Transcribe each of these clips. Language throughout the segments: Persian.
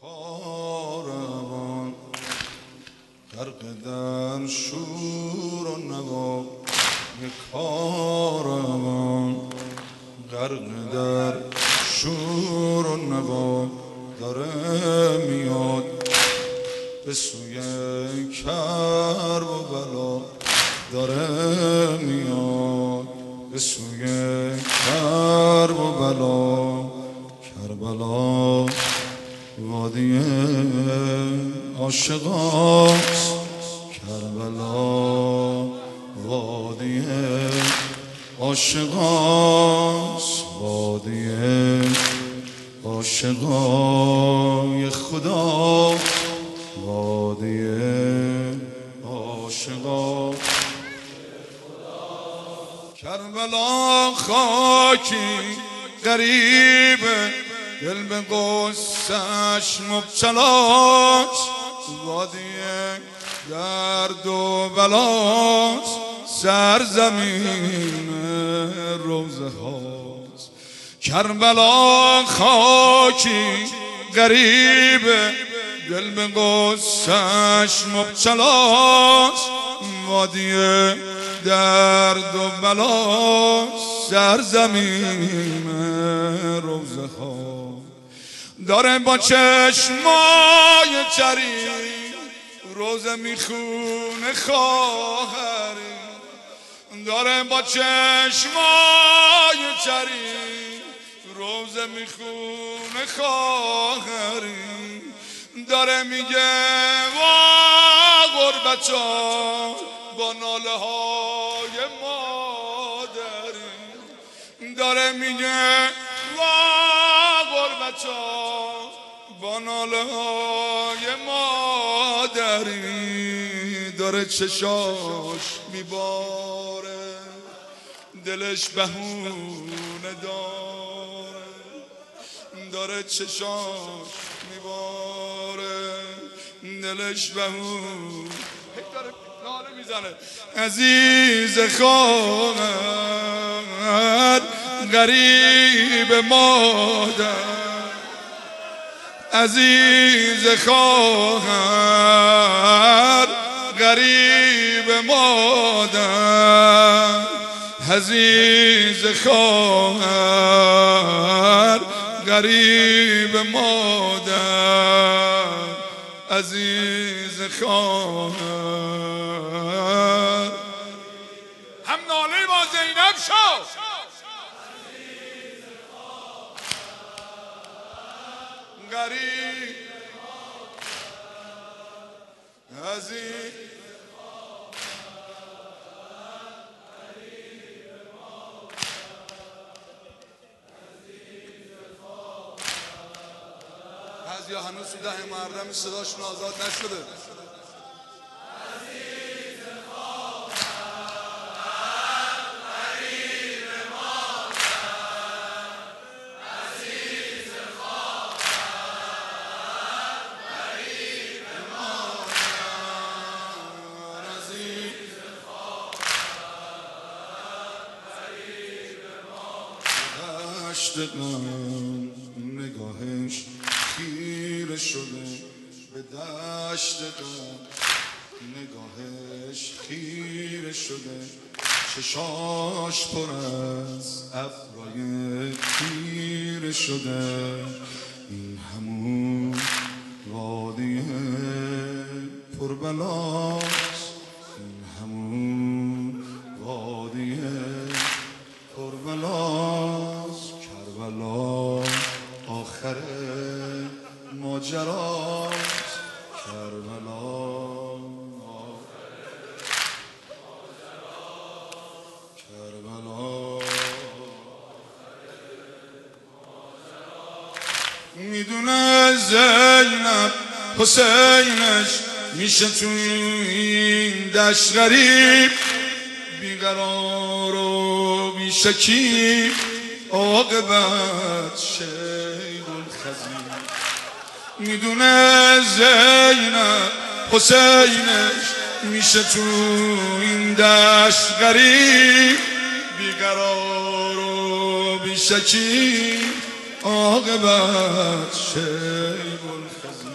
کاروان غرق در شور و نوا، یک کاروان غرق در شور و نوا داره میاد به سوی کرب و بلا، داره میاد به سوی کرب و بلا. کربلا وادی عاشقاست، کربلا وادی عاشقاست، وادی عاشقای خدا، وادی عاشقای کربلا. خاکی غریبه دل به غصه‌اش مبتلاست، وادی درد و بلاست، سرزمین روزه هاست. کربلا خاکی غریبه دل به غصه‌اش مبتلاست، وادی درد و بلاست، سرزمین روزه ها. داره با چشمای چری روزه میخونه خواهری، داره با چشمای چری روزه میخونه خواهری، داره میگه وا غربتا با ناله های مادری، داره میگه وا غربتا با ناله های مادری. داره چشاش میباره دلش بهونه داره، داره چشاش میباره دلش بهونه داره ناله میزنه. عزیز خواهر غریب مادر، عزیز خواهر غریب مادر، عزیز خواهر غریب مادر، عزیز خواهر. هم ناله با زینب شو. غریب عزیز بعضیا هنوز تو ده محرم صداشون آزاد نشده. نگاهش خیره شده به دشت غم، نگاهش خیره شده چشاش پر از ابرای خیره شده. این همون وادی پربلاست، این همون وادی پربلاست. کربلا آخر ماجراست، کربلا آخر ماجراست، کربلا میدونه زینب حسینش میشه تو این دشت غریب، بیقرار و بیشکیب، عاقبت شیء الخزی. میدونه زینب حسینش میشه تو این دشت غریب، بیقرار و بیشکیب، عاقبت شیء الخزی.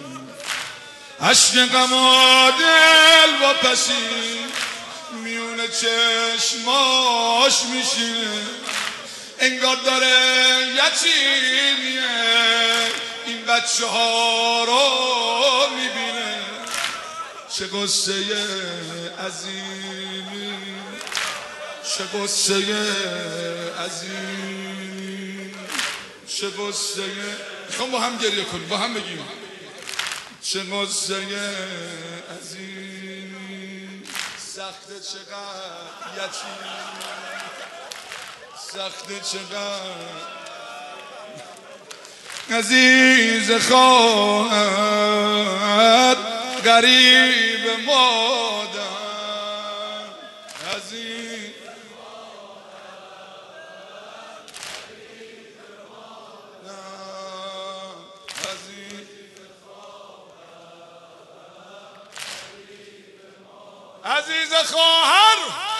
عشق غم و دل و پسی میونه چشماش میشینه، انگار داره یتیمیه این بچه ها رو میبینه. چه قصه عظیمی، چه قصه عظیم، چه قصه. میخوام با هم گریه کنیم، با هم بگیم چه قصه عظیم. سخته چقدر یتیم، سخته چقدر عزیز خواهر غریب مادر، عزیز عزیز خواهر